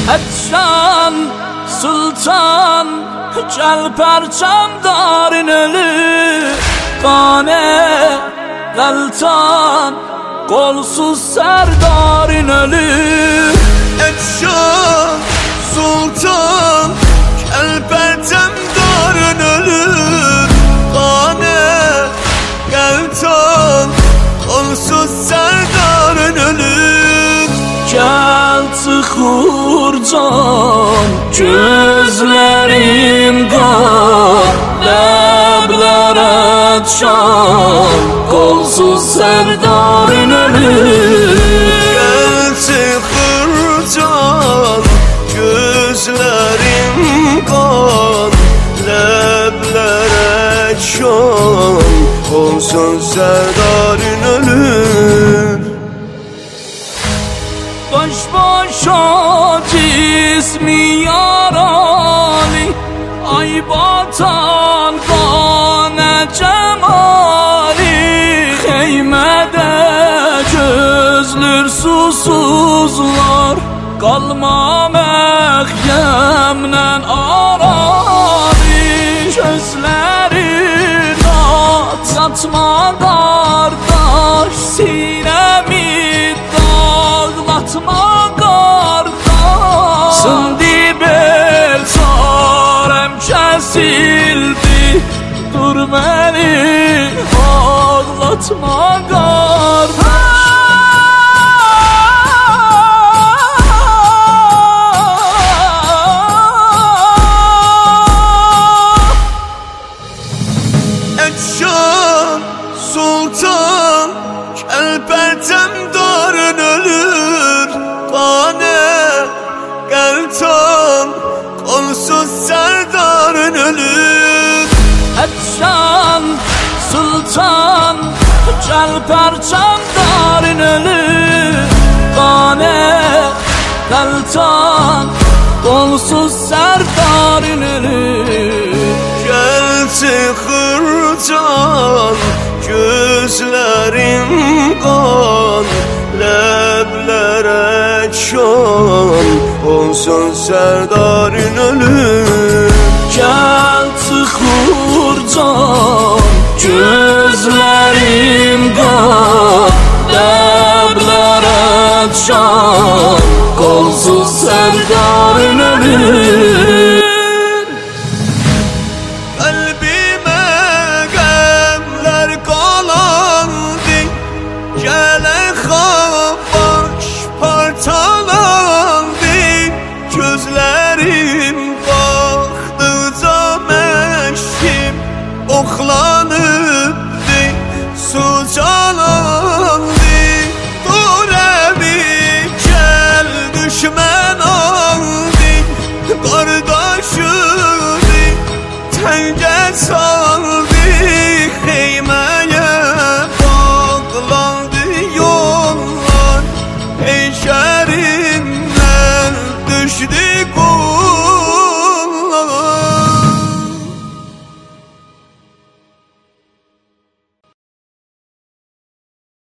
Etşan sultan gel perçemdarın ölü Kane galtan kolsuz serdarın ölü Etşan sultan gel perçemdarın ölü Kane galtan kolsuz serdarın ölü Gel tıxur can gözlerim qan Ləblər etşan kolsuz serdarın ölü Gel tıxur can gözlerim qan Ləblər etşan kolsuz serdarın ölü Baş başa cismi yarali Ay batan qane cemali Xeymede gözlür susuzlar Qalma məxyəmlə arali Gözlərin at yatma qardaş Sinəmi dağlatma qardaş Sindi bel çarəm kəsildi Dur məni ağlatma qardaş Etşan sultan gel perçemdarın ölür Kane galtan kolsuz serdarın ölür Etşan sultan gel perçemdarın ölü Kane galtan kolsuz serdarın ölü Gel tıxır can gözlerim qan Ləblər etşan olsun serdarın ölü Gel tıxur can gözlerim qan Ləblər etşan kolsuz serdarın ölü Kalbime gemler kalandı Gele baş parçalandı Gözlerim baktıca meşkim Oklanıptı Suca